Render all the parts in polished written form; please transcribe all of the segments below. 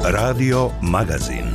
Radio Magazin.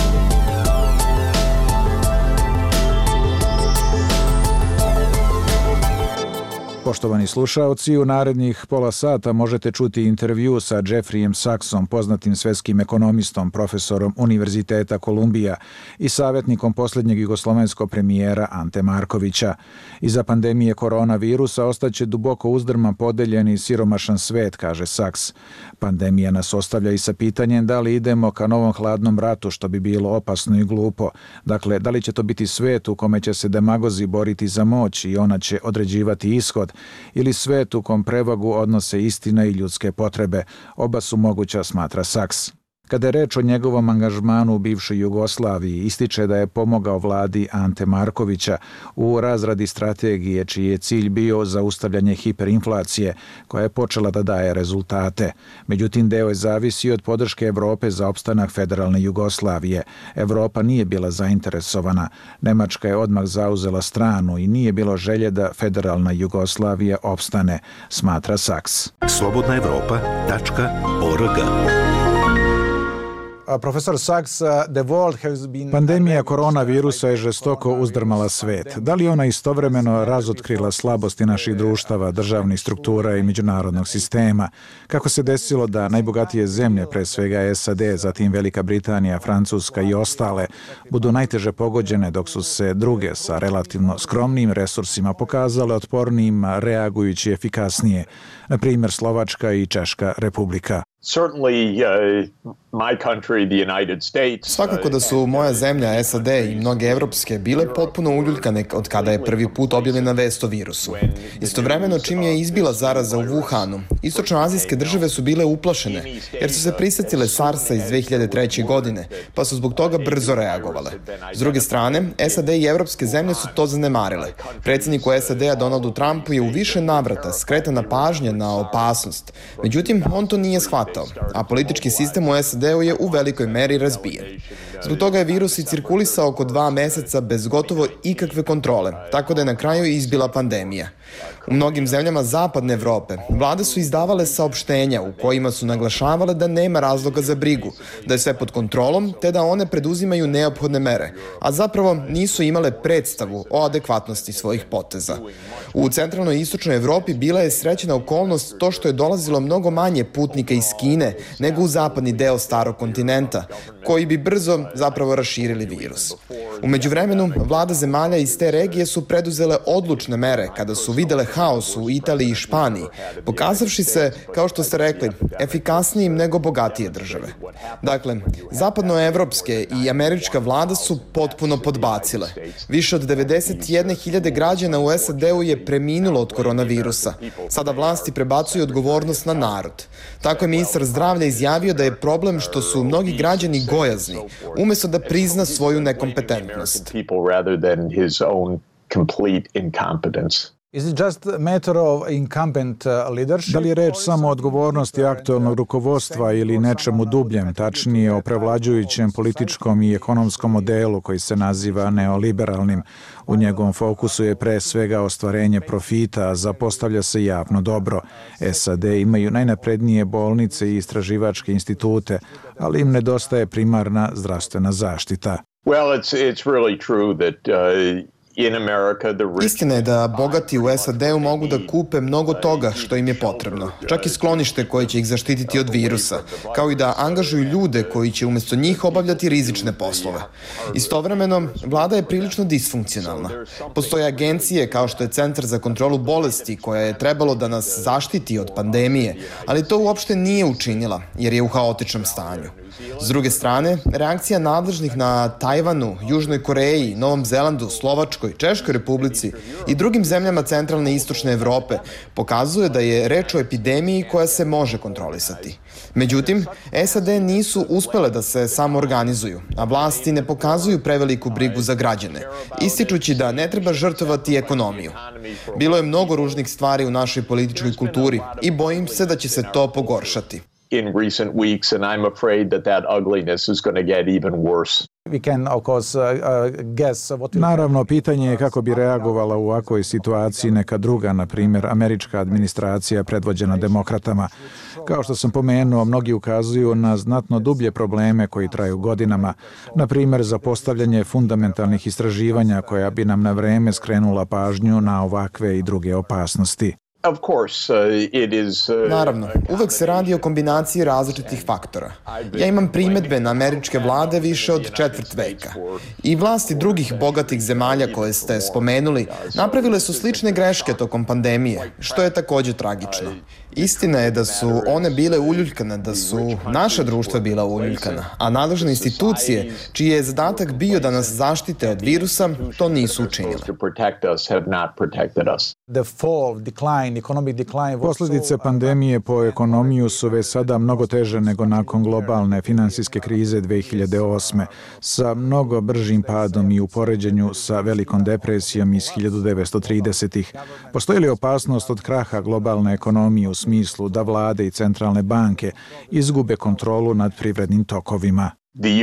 Poštovani slušaoci, u narednih pola sata možete čuti intervju sa Jeffreyem Sachsom, poznatim svetskim ekonomistom, profesorom Univerziteta Kolumbija i savjetnikom posljednjeg jugoslovenskog premijera Ante Markovića. Iza pandemije koronavirusa ostaće duboko uzdrman, podeljen i siromašan svet, kaže Sachs. Pandemija nas ostavlja i sa pitanjem da li idemo ka novom hladnom ratu, što bi bilo opasno i glupo. Dakle, da li će to biti svet u kome će se demagozi boriti za moć i ona će određivati ishod, ili svet u kom prevagu odnose istina i ljudske potrebe. Oba su moguća, smatra Sachs. Kada je reč o njegovom angažmanu u bivšoj Jugoslaviji, ističe da je pomogao vladi Ante Markovića u razradi strategije čiji je cilj bio zaustavljanje hiperinflacije koja je počela da daje rezultate. Međutim, deo je zavisi od podrške Evrope za opstanak federalne Jugoslavije. Evropa nije bila zainteresovana. Nemačka je odmah zauzela stranu i nije bilo želje da federalna Jugoslavija opstane, smatra Sachs. slobodnaevropa.org. Profesor Sachs, pandemija koronavirusa je žestoko uzdrmala svet. Da li ona istovremeno razotkrila slabosti naših društava, državnih struktura i međunarodnog sistema? Kako se desilo da najbogatije zemlje, pre svega SAD, zatim Velika Britanija, Francuska i ostale, budu najteže pogođene, dok su se druge sa relativno skromnim resursima pokazale otpornijim, reagujući efikasnije, na primjer Slovačka i Češka republika? Svakako da su moja zemlja, SAD i mnoge evropske bile potpuno uljuljkane od kada je prvi put objavljena vest o virusu. Istovremeno, čim je izbila zaraza u Wuhanu, istočnoazijske države su bile uplašene, jer su se prisetile SARS-a iz 2003. godine, pa su zbog toga brzo reagovale. S druge strane, SAD i evropske zemlje su to zanemarile. Predsjedniku SAD-a Donaldu Trumpu je u više navrata skretana pažnja na opasnost. Međutim, on to nije shvatao, a politički sistem u SAD-u je u velikoj meri razbijen. Zbog toga je virus i cirkulisao oko 2 meseca bez gotovo ikakve kontrole, tako da je na kraju izbila pandemija. U mnogim zemljama zapadne Evrope vlade su izdavale saopštenja u kojima su naglašavale da nema razloga za brigu, da je sve pod kontrolom, te da one preduzimaju neophodne mere, a zapravo nisu imale predstavu o adekvatnosti svojih poteza. U centralnoj i istočnoj Evropi bila je srećena okolnost to što je dolazilo mnogo manje putnika iz Kine nego u zapadni deo starog kontinenta, koji bi brzo zapravo raširili virus. U međuvremenu, vlade zemalja iz te regije su preduzele odlučne mere kada su videle haos u Italiji i Španiji, pokazavši se, kao što ste rekli, efikasnijim nego bogatije države. Dakle, zapadnoevropske i američka vlada su potpuno podbacile. Više od 91.000 građana u SAD-u je preminulo od koronavirusa. Sada vlasti prebacuju odgovornost na narod. Tako je ministar zdravlja izjavio da je problem što su mnogi građani gojazni, umjesto da prizna svoju nekompetentnost. Da li je reč samo o odgovornosti aktualnog rukovodstva ili nečemu dubljem, tačnije o prevlađujućem političkom i ekonomskom modelu koji se naziva neoliberalnim? U njegovom fokusu je pre svega ostvarenje profita, a zapostavlja se javno dobro. SAD imaju najnaprednije bolnice i istraživačke institute, ali im nedostaje primarna zdravstvena zaštita. Istina je da bogati u SAD-u mogu da kupe mnogo toga što im je potrebno, čak i sklonište koje će ih zaštititi od virusa, kao i da angažuju ljude koji će umjesto njih obavljati rizične poslove. Istovremeno, vlada je prilično disfunkcionalna. Postoje agencije kao što je Centar za kontrolu bolesti koja je trebalo da nas zaštiti od pandemije, ali to uopšte nije učinila jer je u haotičnom stanju. S druge strane, reakcija nadležnih na Tajvanu, Južnoj Koreji, Novom Zelandu, Slovačkoj, Češkoj republici i drugim zemljama centralne i istočne Evrope pokazuje da je reč o epidemiji koja se može kontrolisati. Međutim, SAD nisu uspele da se samoorganizuju, a vlasti ne pokazuju preveliku brigu za građane, ističući da ne treba žrtvovati ekonomiju. Bilo je mnogo ružnih stvari u našoj političkoj kulturi i bojim se da će se to pogoršati. In recent weeks, and I'm afraid that ugliness is going to get even worse. Naravno, pitanje je kako bi reagovala u ovakvoj situaciji neka druga, na primjer, američka administracija predvođena demokratama. Kao što sam pomenuo, mnogi ukazuju na znatno dublje probleme koji traju godinama, na primjer za postavljanje fundamentalnih istraživanja koja bi nam na vreme skrenula pažnju na ovakve i druge opasnosti. Naravno, uvek se radi o kombinaciji različitih faktora. Ja imam primedbe na američke vlade više od četvrt veka. I vlasti drugih bogatih zemalja koje ste spomenuli napravile su slične greške tokom pandemije, što je takođe tragično. Istina je da su one bile uljuljkane, da su naša društva bila uljuljkana, a nadležne institucije, čiji je zadatak bio da nas zaštite od virusa, to nisu učinile. Posljedice pandemije po ekonomiju su već sada mnogo teže nego nakon globalne finansijske krize 2008. sa mnogo bržim padom i u poređenju sa velikom depresijom iz 1930-ih. Postoji li opasnost od kraha globalne ekonomije u smislu da vlade i centralne banke izgube kontrolu nad privrednim tokovima?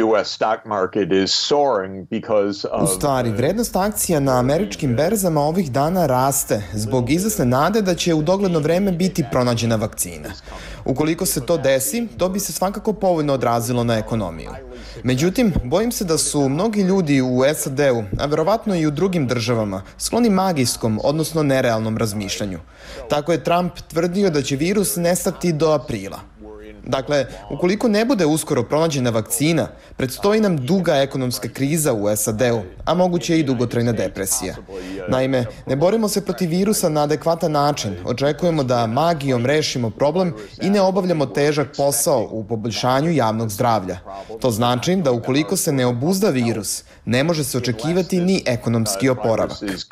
U stvari, vrednost akcija na američkim berzama ovih dana raste zbog izvesne nade da će u dogledno vreme biti pronađena vakcina. Ukoliko se to desi, to bi se svakako povoljno odrazilo na ekonomiju. Međutim, bojim se da su mnogi ljudi u SAD-u, a verovatno i u drugim državama, skloni magijskom, odnosno nerealnom razmišljanju. Tako je Trump tvrdio da će virus nestati do aprila. Dakle, ukoliko ne bude uskoro pronađena vakcina, predstoji nam duga ekonomska kriza u SAD-u, a moguće i dugotrajna depresija. Naime, ne borimo se protiv virusa na adekvatan način, očekujemo da magijom rešimo problem i ne obavljamo težak posao u poboljšanju javnog zdravlja. To znači da ukoliko se ne obuzda virus, ne može se očekivati ni ekonomski oporavak.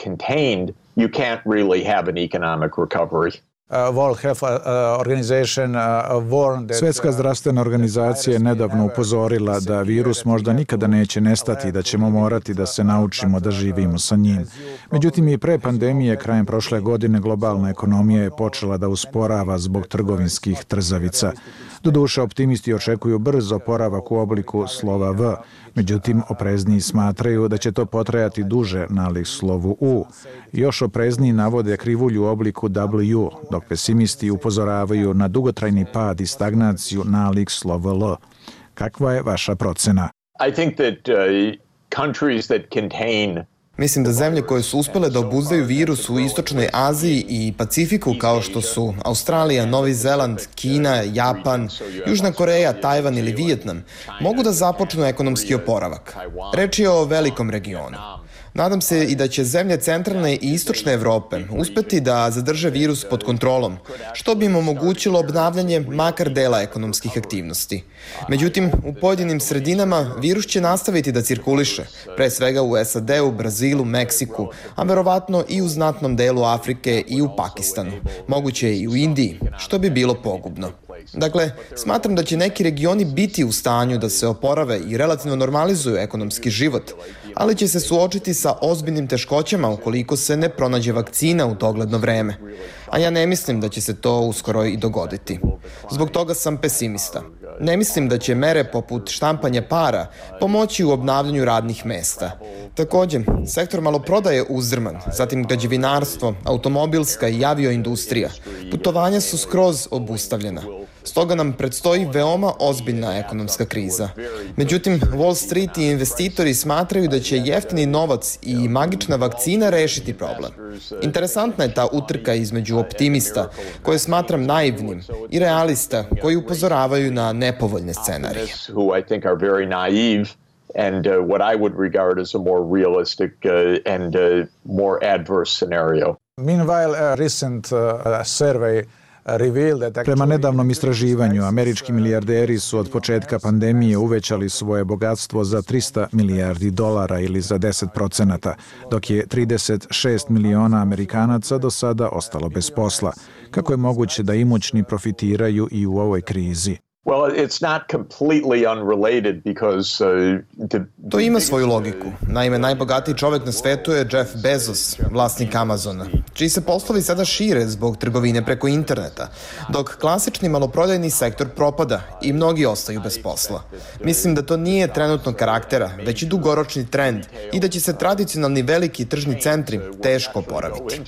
Svetska zdravstvena organizacija je nedavno upozorila da virus možda nikada neće nestati i da ćemo morati da se naučimo da živimo sa njim. Međutim, i pre pandemije, krajem prošle godine, globalna ekonomija je počela da usporava zbog trgovinskih trzavica. Doduše, optimisti očekuju brz oporavak u obliku slova V. Međutim, oprezniji smatraju da će to potrajati duže nalik slovu U. Još oprezniji navode krivulju u obliku W, dok pesimisti upozoravaju na dugotrajni pad i stagnaciju nalik slova L. Kakva je vaša procena? Mislim da zemlje koje su uspele da obuzdaju virus u Istočnoj Aziji i Pacifiku, kao što su Australija, Novi Zeland, Kina, Japan, Južna Koreja, Tajvan ili Vijetnam, mogu da započnu ekonomski oporavak. Reč je o velikom regionu. Nadam se i da će zemlje centralne i istočne Evrope uspeti da zadrže virus pod kontrolom, što bi im omogućilo obnavljanje makar dela ekonomskih aktivnosti. Međutim, u pojedinim sredinama virus će nastaviti da cirkuliše, pre svega u SAD-u, Brazilu, Meksiku, a verovatno i u znatnom delu Afrike i u Pakistanu, moguće i u Indiji, što bi bilo pogubno. Dakle, smatram da će neki regioni biti u stanju da se oporave i relativno normalizuju ekonomski život, ali će se suočiti sa ozbiljnim teškoćama ukoliko se ne pronađe vakcina u dogledno vreme. A ja ne mislim da će se to uskoro i dogoditi. Zbog toga sam pesimista. Ne mislim da će mere poput štampanja para pomoći u obnavljanju radnih mesta. Takođe, sektor maloprodaje je uzdrman, zatim građevinarstvo, automobilska i avioindustrija. Putovanja su skroz obustavljena. Stoga nam predstoji veoma ozbiljna ekonomska kriza. Međutim, Wall Street i investitori smatraju da će jeftini novac i magična vakcina rešiti problem. Interesantna je ta utrka između optimista, koje smatram naivnim, i realista, koji upozoravaju na nepovoljne scenarije. And what I would regard as a more realistic and more adverse scenario. Meanwhile, a recent survey Prema nedavnom istraživanju, američki milijarderi su od početka pandemije uvećali svoje bogatstvo za $300 milijardi ili za 10%, dok je 36 miliona Amerikanaca do sada ostalo bez posla. Kako je moguće da imućni profitiraju i u ovoj krizi? To ima svoju logiku. Naime, najbogatiji čovek na svetu je Jeff Bezos, vlasnik Amazona, čiji se poslovi sada šire zbog trgovine preko interneta, dok klasični maloprodajni sektor propada i mnogi ostaju bez posla. Mislim da to nije trenutnog karaktera, već i dugoročni trend i da će se tradicionalni veliki tržni centri teško oporaviti.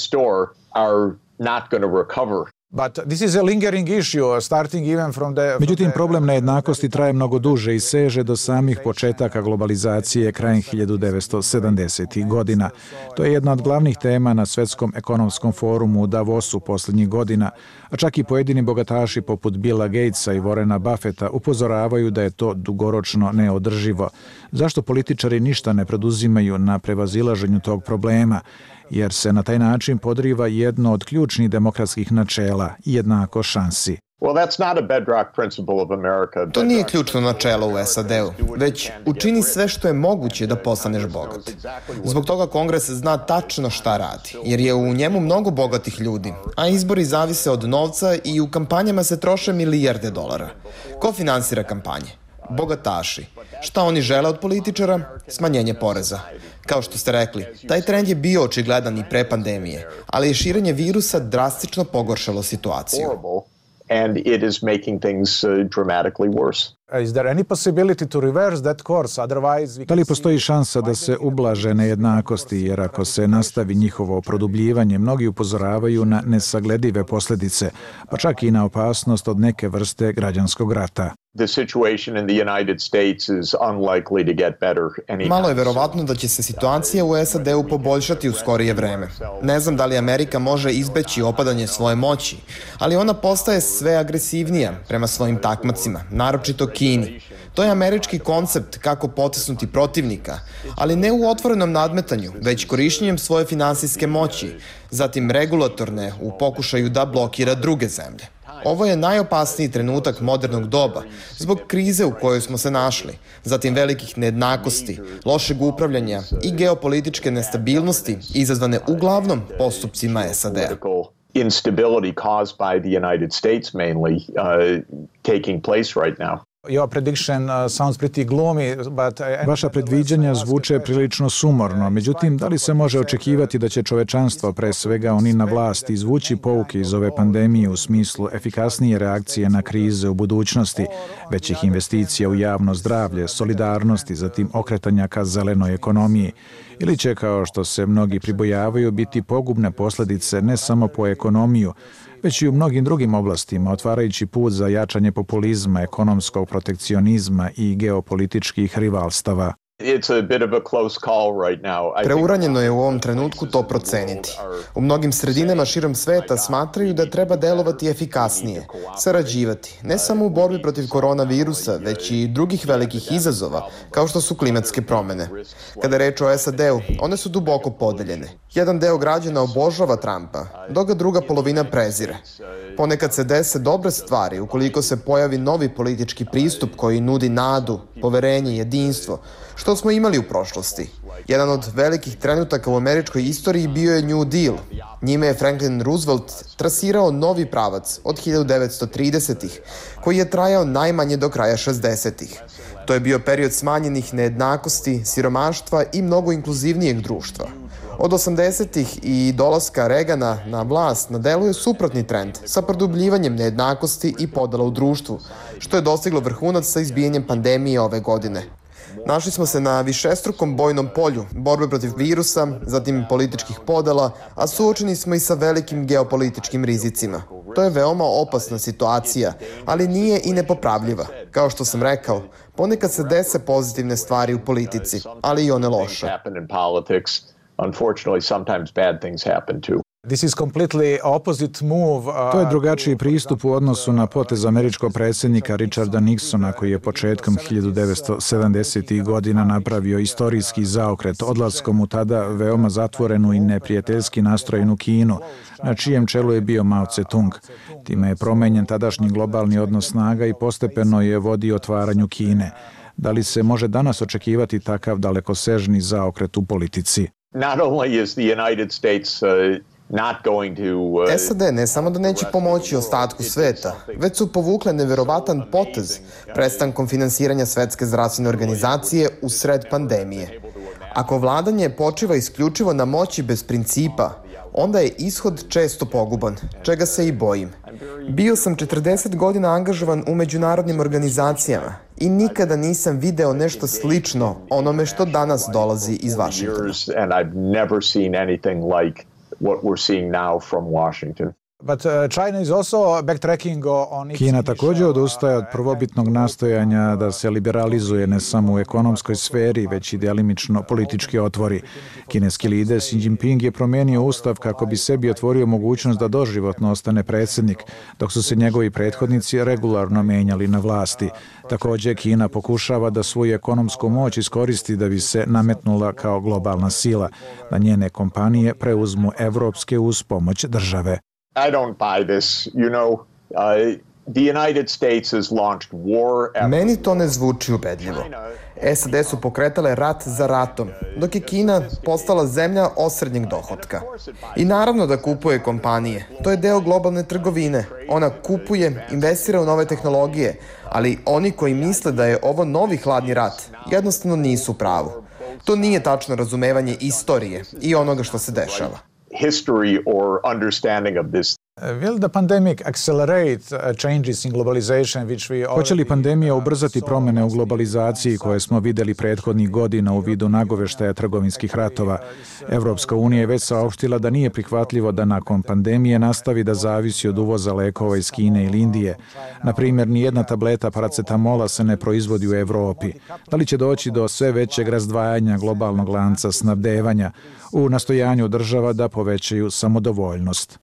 Međutim, problem nejednakosti traje mnogo duže i seže do samih početaka globalizacije krajem 1970. godina. To je jedna od glavnih tema na Svetskom ekonomskom forumu u Davosu posljednjih godina, a čak i pojedini bogataši poput Billa Gatesa i Warrena Buffetta upozoravaju da je to dugoročno neodrživo. Zašto političari ništa ne preduzimaju na prevazilaženju tog problema? Jer se na taj način podriva jedno od ključnih demokratskih načela, jednako šansi. To nije ključno načelo u SAD-u, već učini sve što je moguće da postaneš bogat. Zbog toga Kongres zna tačno šta radi, jer je u njemu mnogo bogatih ljudi, a izbori zavise od novca i u kampanjama se troše milijarde dolara. Ko finansira kampanje? Bogataši. Šta oni žele od političara? Smanjenje poreza. Kao što ste rekli, taj trend je bio očigledan i pre pandemije, ali je širenje virusa drastično pogoršalo situaciju. And it is making things dramatically worse. Da li postoji šansa da se ublaže nejednakosti, jer ako se nastavi njihovo produbljivanje, mnogi upozoravaju na nesagledive posljedice, pa čak i na opasnost od neke vrste građanskog rata. Malo je verovatno da će se situacija u SAD-u poboljšati u skorije vreme. Ne znam da li Amerika može izbeći opadanje svoje moći, ali ona postaje sve agresivnija prema svojim takmacima, naročito Kini. To je američki koncept kako potisnuti protivnika, ali ne u otvorenom nadmetanju, već korišćenjem svoje finansijske moći, zatim regulatorne u pokušaju da blokira druge zemlje. Ovo je najopasniji trenutak modernog doba, zbog krize u kojoj smo se našli, zatim velikih nejednakosti, lošeg upravljanja i geopolitičke nestabilnosti izazvane uglavnom postupcima SAD-a. Instability caused by the United States mainly taking place right now. Vaša predviđanja zvuče prilično sumorno, međutim, da li se može očekivati da će čovečanstvo, pre svega oni na vlasti, izvući pouke iz ove pandemije u smislu efikasnije reakcije na krize u budućnosti, većih investicija u javno zdravlje, solidarnosti, zatim okretanja ka zelenoj ekonomiji, ili će, kao što se mnogi pribojavaju, biti pogubne posljedice ne samo po ekonomiju, već i u mnogim drugim oblastima, otvarajući put za jačanje populizma, ekonomskog protekcionizma i geopolitičkih rivalstava. Preuranjeno je u ovom trenutku to proceniti. U mnogim sredinama širom sveta smatraju da treba delovati efikasnije, sarađivati, ne samo u borbi protiv koronavirusa, već i drugih velikih izazova, kao što su klimatske promene. Kada je reč o SAD-u, one su duboko podeljene. Jedan deo građana obožava Trumpa, dok ga druga polovina prezire. Ponekad se dese dobre stvari ukoliko se pojavi novi politički pristup koji nudi nadu, poverenje, jedinstvo, što smo imali u prošlosti. Jedan od velikih trenutaka u američkoj istoriji bio je New Deal. Njime je Franklin Roosevelt trasirao novi pravac od 1930-ih, koji je trajao najmanje do kraja 60-ih. To je bio period smanjenih nejednakosti, siromaštva i mnogo inkluzivnijeg društva. Od 80-ih i dolaska Reagana na vlast na delu je suprotni trend sa produbljivanjem nejednakosti i podela u društvu, što je dostiglo vrhunac sa izbijanjem pandemije ove godine. Našli smo se na višestrukom bojnom polju, borbe protiv virusa, zatim političkih podela, a suočeni smo i sa velikim geopolitičkim rizicima. To je veoma opasna situacija, ali nije i nepopravljiva. Kao što sam rekao, ponekad se dese pozitivne stvari u politici, ali i one loše. Unfortunately, sometimes bad things happen too. To je drugačiji pristup u odnosu na potez američkog predsjednika Richarda Nixona, koji je početkom 1970. godina napravio istorijski zaokret odlaskom u tada veoma zatvorenu i neprijateljski nastrojenu Kinu, na čijem čelu je bio Mao Tse-tung. Time je promenjen tadašnji globalni odnos snaga i postepeno je vodio otvaranju Kine. Da li se može danas očekivati takav dalekosežni zaokret u politici? Not only is the United States SAD ne samo da neće pomoći ostatku sveta, već su povukle neverovatan potez prestankom finansiranja Svetske zdravstvene organizacije u sred pandemije. Ako vladanje počiva isključivo na moći bez principa, onda je ishod često poguban, čega se i bojim. Bio sam 40 godina angažovan u međunarodnim organizacijama i nikada nisam video nešto slično onome što danas dolazi iz Vašingtona. Kina također odustaje od prvobitnog nastojanja da se liberalizuje ne samo u ekonomskoj sferi, već i delimično politički otvori. Kineski lider Xi Jinping je promenio ustav kako bi sebi otvorio mogućnost da doživotno ostane predsjednik, dok su se njegovi prethodnici regularno menjali na vlasti. Također, Kina pokušava da svoju ekonomsku moć iskoristi da bi se nametnula kao globalna sila, da njene kompanije preuzmu evropske uz pomoć države. I don't buy this, the United States has launched war after... Meni to ne zvuči ubedljivo. SAD su pokretale rat za ratom, dok je Kina postala zemlja osrednjeg dohotka. I naravno da kupuje kompanije. To je deo globalne trgovine. Ona kupuje, investira u nove tehnologije, ali oni koji misle da je ovo novi hladni rat, jednostavno nisu u pravu. To nije tačno razumevanje istorije i onoga što se dešava. History or understanding of this. Will the pandemic accelerate changes in globalization which we already... Hoće li pandemija ubrzati promjene u globalizaciji koje smo vidjeli prethodnih godina u vidu nagoveštaja trgovinskih ratova? Evropska unija je već saopštila da nije prihvatljivo da nakon pandemije nastavi da zavisi od uvoza lekova iz Kine ili Indije. Na primjer, nijedna tableta paracetamola se ne proizvodi u Evropi. Da li će doći do sve većeg razdvajanja globalnog lanca snabdevanja u nastojanju država da povećaju samodovoljnost?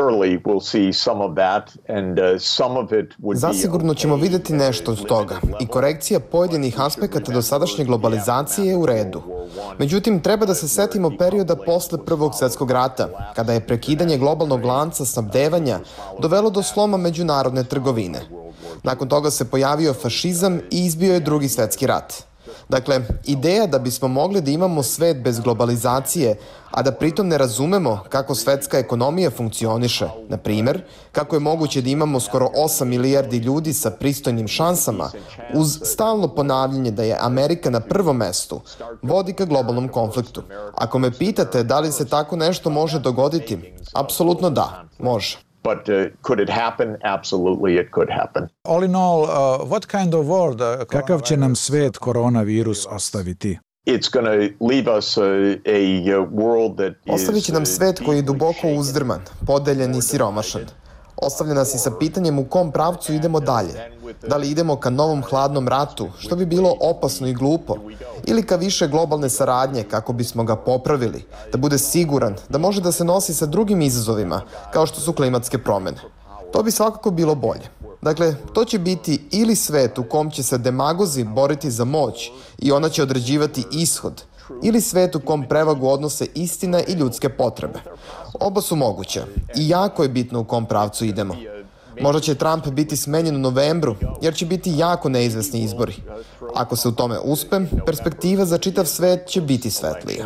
Zasigurno ćemo vidjeti nešto od toga i korekcija pojedinih aspekata dosadašnje globalizacije je u redu. Međutim, treba da se setimo perioda posle Prvog svjetskog rata, kada je prekidanje globalnog lanca snabdevanja dovelo do sloma međunarodne trgovine. Nakon toga se pojavio fašizam i izbio je Drugi svjetski rat. Dakle, ideja da bismo mogli da imamo svet bez globalizacije, a da pritom ne razumemo kako svetska ekonomija funkcioniše, na primjer, kako je moguće da imamo skoro 8 milijardi ljudi sa pristojnim šansama, uz stalno ponavljanje da je Amerika na prvom mestu, vodi ka globalnom konfliktu. Ako me pitate da li se tako nešto može dogoditi, apsolutno da, može. But could it happen? Absolutely, it could happen. All in all, what kind of world? Kakav će nam svet koronavirus ostaviti? It's going to leave us a world that is... Ostavit će nam svet koji je duboko uzdrman, podeljen i siromašan. Ostavlja nas i sa pitanjem u kom pravcu idemo dalje. Da li idemo ka novom hladnom ratu, što bi bilo opasno i glupo, ili ka više globalne saradnje kako bismo ga popravili, da bude siguran, da može da se nosi sa drugim izazovima, kao što su klimatske promjene. To bi svakako bilo bolje. Dakle, to će biti ili svet u kom će se demagozi boriti za moć i ona će određivati ishod, ili svet u kom prevagu odnose istina i ljudske potrebe. Oba su moguće i jako je bitno u kom pravcu idemo. Možda će Trump biti smenjen u novembru, jer će biti jako neizvesni izbori. Ako se u tome uspe, perspektiva za čitav svet će biti svetlija.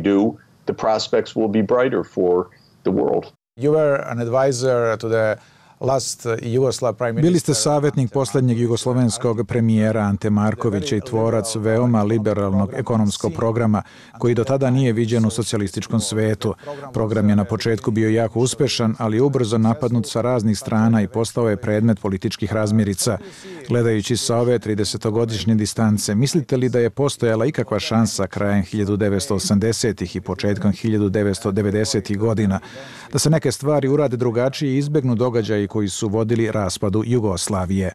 You were an advisor to the Bili ste savjetnik posljednjeg jugoslovenskog premijera Ante Markovića i tvorac veoma liberalnog ekonomskog programa koji do tada nije viđen u socijalističkom svetu. Program je na početku bio jako uspešan, ali ubrzo napadnut sa raznih strana i postao je predmet političkih razmirica. Gledajući sa ove 30-godišnje distance, mislite li da je postojala ikakva šansa krajem 1980-ih i početkom 1990-ih godina da se neke stvari urade drugačije i izbegnu događaji koji su vodili raspadu Jugoslavije?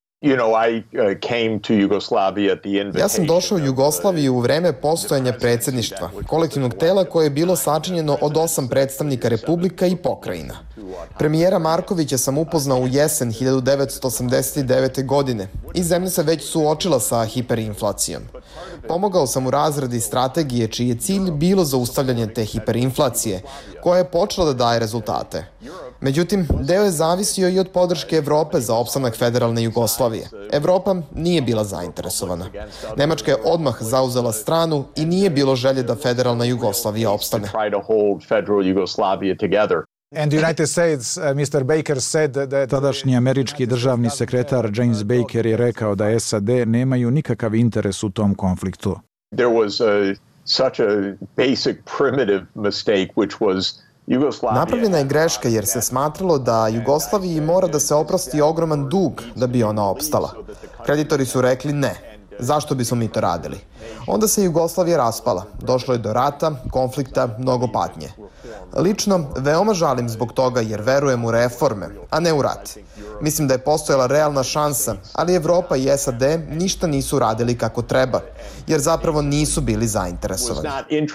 Ja sam došao u Jugoslaviju u vreme postojanja predsjedništva, kolektivnog tela koje je bilo sačinjeno od 8 predstavnika republika i pokrajina. Premijera Markovića sam upoznao u jesen 1989. godine i zemlja se već suočila sa hiperinflacijom. Pomogao sam u razradi strategije čiji je cilj bilo zaustavljanje te hiperinflacije, koja je počela da daje rezultate. Međutim, deo je zavisio i od podrške Evrope za opstanak federalne Jugoslavije. Evropa nije bila zainteresovana. Nemačka je odmah zauzela stranu i nije bilo želje da federalna Jugoslavija opstane. Tadašnji američki državni sekretar James Baker je rekao da SAD nemaju nikakav interes u tom konfliktu. There was such a basic primitive mistake which was Napravljena je greška jer se smatralo da Jugoslaviji mora da se oprosti ogroman dug da bi ona opstala. Kreditori su rekli ne. Zašto bismo mi to radili? Onda se Jugoslavija raspala. Došlo je do rata, konflikta, mnogo patnje. Lično, veoma žalim zbog toga jer verujem u reforme, a ne u rat. Mislim da je postojala realna šansa, ali Evropa i SAD ništa nisu radili kako treba, jer zapravo nisu bili zainteresovani.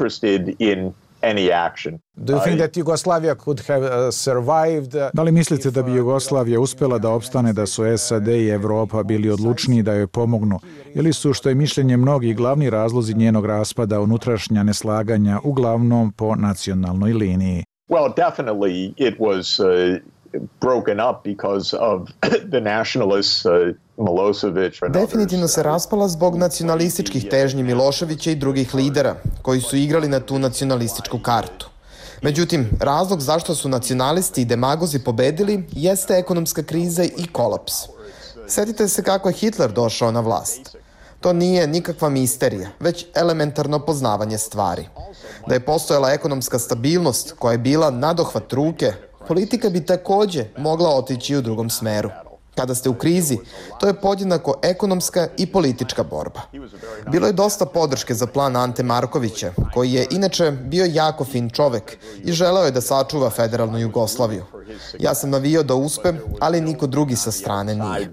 Da li mislite da bi Jugoslavija uspela da opstane da su SAD i Evropa bili odlučniji da joj pomognu, ili su, što je mišljenje mnogih, glavni razlozi njenog raspada unutrašnja neslaganja uglavnom po nacionalnoj liniji? Well, definitely it was broken up because of the nationalists, Milosevic. Definitivno se raspala zbog nacionalističkih težnji Miloševića i drugih lidera koji su igrali na tu nacionalističku kartu. Međutim, razlog zašto su nacionalisti i demagozi pobedili jeste ekonomska kriza i kolaps. Setite se kako je Hitler došao na vlast. To nije nikakva misterija, već elementarno poznavanje stvari. Da je postojala ekonomska stabilnost koja je bila nadohvat ruke, politika bi takođe mogla otići u drugom smeru. Kada ste u krizi, to je podjednako ekonomska i politička borba. Bilo je dosta podrške za plan Ante Markovića, koji je inače bio jako fin čovek i želeo je da sačuva federalnu Jugoslaviju. Ja sam navijao da uspe, ali niko drugi sa strane nije.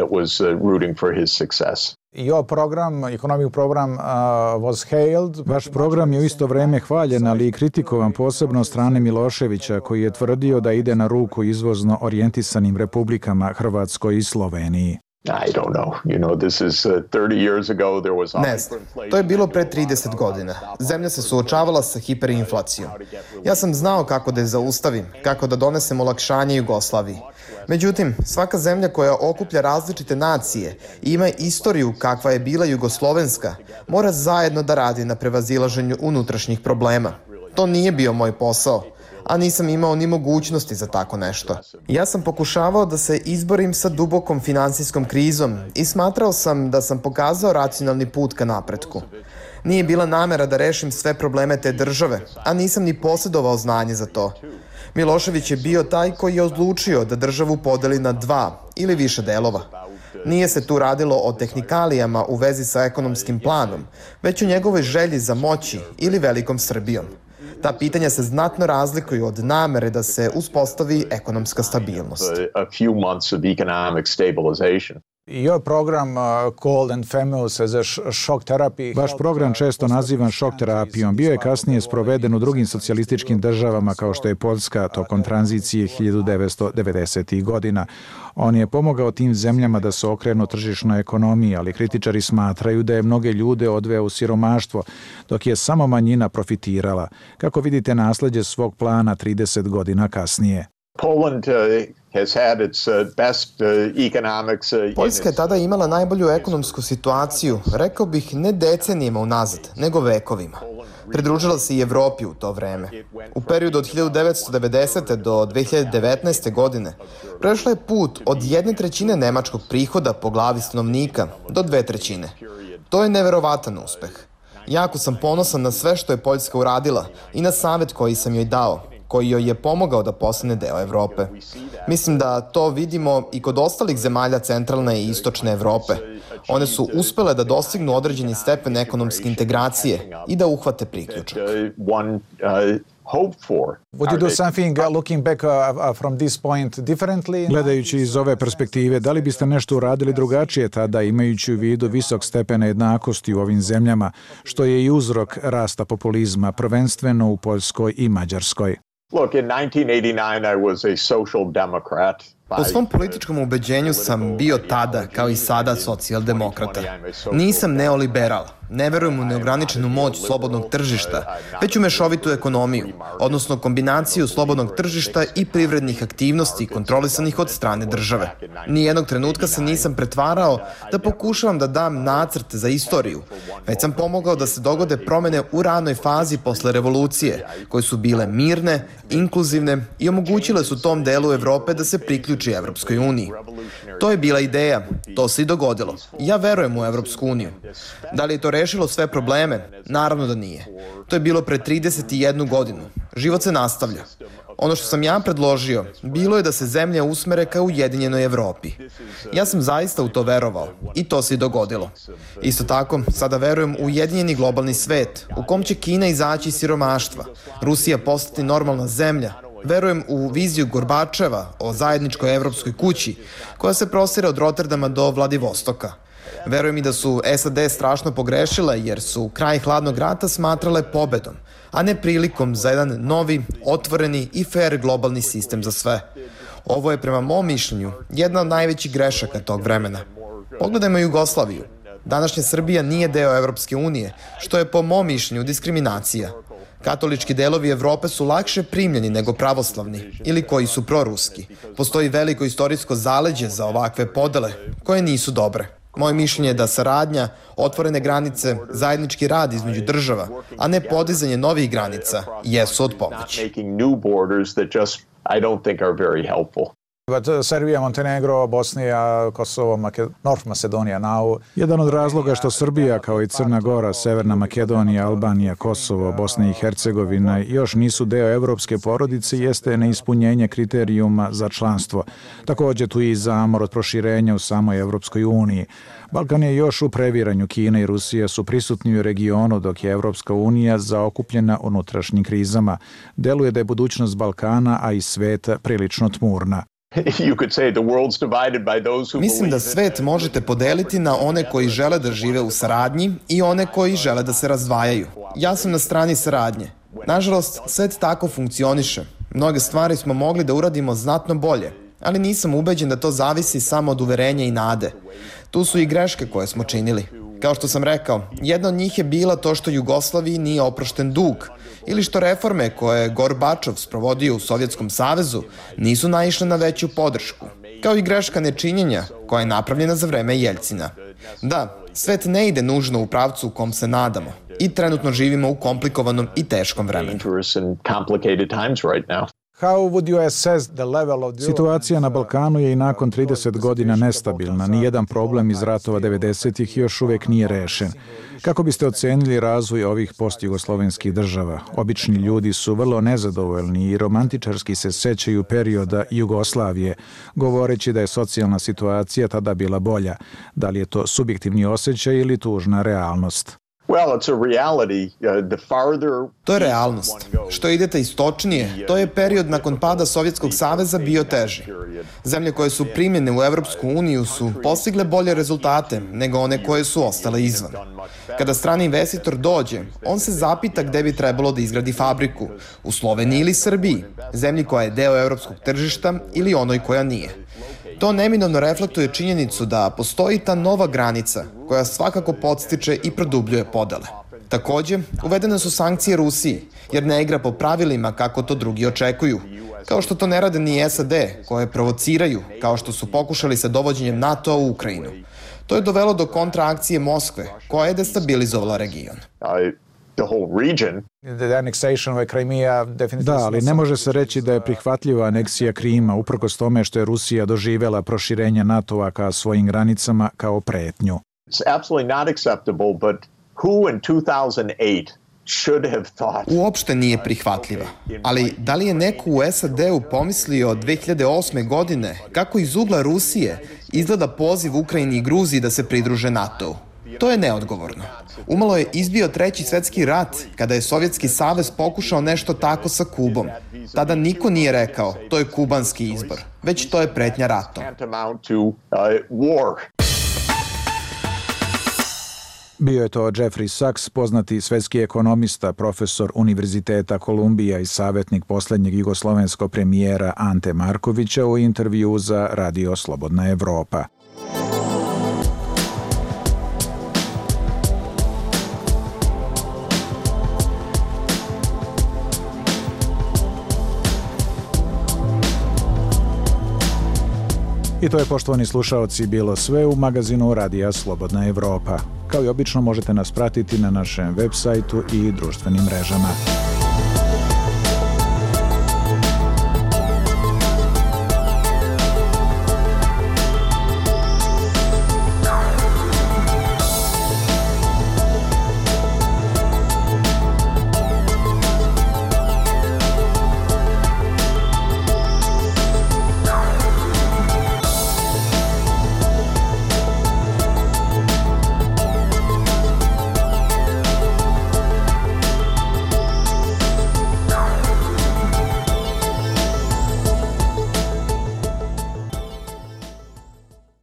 Your program, economic program was hailed. Vaš program je u isto vreme hvaljen, ali i kritikovan posebno od strane Miloševića, koji je tvrdio da ide na ruku izvozno orijentisanim republikama Hrvatskoj i Sloveniji. I don't know. You know, this is 30 years ago there was Ne znam, to je bilo pre 30 godina. Zemlja se suočavala sa hiperinflacijom. Ja sam znao kako da je zaustavim, kako da donesem olakšanje Jugoslaviji. Međutim, svaka zemlja koja okuplja različite nacije i ima istoriju kakva je bila jugoslovenska, mora zajedno da radi na prevazilaženju unutrašnjih problema. To nije bio moj posao, a nisam imao ni mogućnosti za tako nešto. Ja sam pokušavao da se izborim sa dubokom finansijskom krizom i smatrao sam da sam pokazao racionalni put ka napretku. Nije bila namera da rešim sve probleme te države, a nisam ni posjedovao znanje za to. Milošević je bio taj koji je odlučio da državu podeli na 2 ili više delova. Nije se tu radilo o tehnikalijama u vezi sa ekonomskim planom, već o njegovoj želji za moći ili velikom Srbijom. Ta pitanja se znatno razlikuju od namere da se uspostavi ekonomska stabilnost. Your program called and famous as a shock therapy. Vaš program često nazivan šok terapijom. Bio je kasnije sproveden u drugim socijalističkim državama kao što je Poljska tokom tranzicije 1990. godina. On je pomogao tim zemljama da se okrenu tržišnoj ekonomiji, ali kritičari smatraju da je mnoge ljude odveo u siromaštvo, dok je samo manjina profitirala. Kako vidite nasleđe svog plana 30 godina kasnije? Poljska je tada imala najbolju ekonomsku situaciju, rekao bih ne decenijima unazad, nego vekovima. Pridružila se i Evropi u to vreme. U periodu od 1990. do 2019. godine prešla je put od 1/3 nemačkog prihoda po glavi stanovnika do 2/3. To je neverovatan uspeh. Jako sam ponosan na sve što je Poljska uradila i na savet koji sam joj dao, koji joj je pomogao da postane deo Evrope. Mislim da to vidimo i kod ostalih zemalja centralne i istočne Evrope. One su uspele da dostignu određeni stepen ekonomske integracije i da uhvate priključak. Would you do something looking back from this point differently? Gledajući iz ove perspektive, da li biste nešto uradili drugačije tada, imajući u vidu visok stepen jednakosti u ovim zemljama, što je i uzrok rasta populizma, prvenstveno u Poljskoj i Mađarskoj? Look, in 1989 I was a social democrat. Po svom političkom ubeđenju sam bio tada, kao i sada, socijaldemokrata. Nisam neoliberal. Ne verujem u neograničenu moć slobodnog tržišta, već u mešovitu ekonomiju, odnosno kombinaciju slobodnog tržišta i privrednih aktivnosti kontrolisanih od strane države. Nijednog trenutka se nisam pretvarao da pokušavam da dam nacrt za istoriju, već sam pomogao da se dogode promene u ranoj fazi posle revolucije, koje su bile mirne, inkluzivne i omogućile su tom delu Evrope da se priključi Evropskoj uniji. To je bila ideja, to se i dogodilo. Ja verujem u Evropsku uniju. Da li je to rešilo sve probleme? Naravno da nije. To je bilo pre 31 godinu. Život se nastavlja. Ono što sam ja predložio bilo je da se zemlje usmere ka ujedinjenoj Evropi. Ja sam zaista u to verovao i to se i dogodilo. Isto tako, sada verujem u ujedinjeni globalni svet u kom će Kina izaći iz siromaštva, Rusija postati normalna zemlja. Verujem u viziju Gorbačeva o zajedničkoj evropskoj kući koja se prostire od Rotterdama do Vladivostoka. Verujem i da su SAD strašno pogrešile jer su kraj hladnog rata smatrale pobedom, a ne prilikom za jedan novi, otvoreni i fair globalni sistem za sve. Ovo je, prema mom mišljenju, jedna od najvećih grešaka tog vremena. Pogledajmo Jugoslaviju. Današnja Srbija nije deo Evropske unije, što je po mom mišljenju diskriminacija. Katolički delovi Evrope su lakše primljeni nego pravoslavni ili koji su proruski. Postoji veliko istorijsko zaleđe za ovakve podele koje nisu dobre. Moje mišljenje je da saradnja, otvorene granice, zajednički rad između država, a ne podizanje novih granica, jesu od pomoći. But Serbia, Montenegro, Bosnija, Kosovo, North Macedonia now. Jedan od razloga što Srbija, kao i Crna Gora, Severna Makedonija, Albanija, Kosovo, Bosna i Hercegovina još nisu deo evropske porodice jeste neispunjenje kriterijuma za članstvo. Također tu i zamor od proširenja u samoj Evropskoj uniji. Balkan je još u previranju. Kina i Rusija su prisutni u regionu, dok je Evropska unija zaokupljena unutrašnjim krizama. Deluje da je budućnost Balkana, a i sveta, prilično tmurna. Mislim da svet možete podeliti na one koji žele da žive u saradnji i one koji žele da se razdvajaju. Ja sam na strani saradnje. Nažalost, svet tako funkcioniše. Mnoge stvari smo mogli da uradimo znatno bolje, ali nisam ubeđen da to zavisi samo od uverenja i nade. Tu su i greške koje smo činili. Kao što sam rekao, jedna od njih je bila to što Jugoslaviji nije oprošten dug ili što reforme koje je Gorbačov sprovodio u Sovjetskom savezu nisu naišle na veću podršku, kao i greška nečinjenja koja je napravljena za vreme Jeljcina. Da, svet ne ide nužno u pravcu u kom se nadamo i trenutno živimo u komplikovanom i teškom vremenu. Situacija na Balkanu je i nakon 30 godina nestabilna. Nijedan problem iz ratova 90-ih još uvek nije rešen. Kako biste ocenili razvoj ovih postjugoslovenskih država? Obični ljudi su vrlo nezadovoljni i romantičarski se sećaju perioda Jugoslavije, govoreći da je socijalna situacija tada bila bolja. Da li je to subjektivni osjećaj ili tužna realnost? To je realnost. Što idete istočnije, to je period nakon pada Sovjetskog saveza bio teži. Zemlje koje su primljene u Evropsku uniju su postigle bolje rezultate nego one koje su ostale izvan. Kada strani investitor dođe, on se zapita gde bi trebalo da izgradi fabriku, u Sloveniji ili Srbiji, zemlji koja je deo evropskog tržišta ili onoj koja nije. To neminovno reflektuje činjenicu da postoji ta nova granica koja svakako podstiče i produbljuje podele. Takođe, uvedene su sankcije Rusiji, jer ne igra po pravilima kako to drugi očekuju. Kao što to ne rade ni SAD, koje provociraju, kao što su pokušali sa dovođenjem NATO-a u Ukrajinu. To je dovelo do kontraakcije Moskve, koja je destabilizovala region. Da, ali ne može se reći da je prihvatljiva aneksija Krima, uprkos tome što je Rusija doživela proširenje NATO-a ka svojim granicama kao pretnju. Uopšte nije prihvatljiva. Ali da li je neko u SAD-u pomislio 2008. godine kako iz ugla Rusije izgleda poziv Ukrajini i Gruziji da se pridruže NATO-u? To je neodgovorno. Umalo je izbio Treći svetski rat kada je Sovjetski savez pokušao nešto tako sa Kubom. Tada niko nije rekao to je kubanski izbor, već to je pretnja ratom. Bio je to Jeffrey Sachs, poznati svetski ekonomista, profesor Univerziteta Kolumbija i savjetnik posljednjeg jugoslovenskog premijera Ante Markovića u intervju za Radio Slobodna Evropa. I to je, poštovani slušaoci, bilo sve u magazinu Radija Slobodna Evropa. Kao i obično možete nas pratiti na našem web sajtu i društvenim mrežama.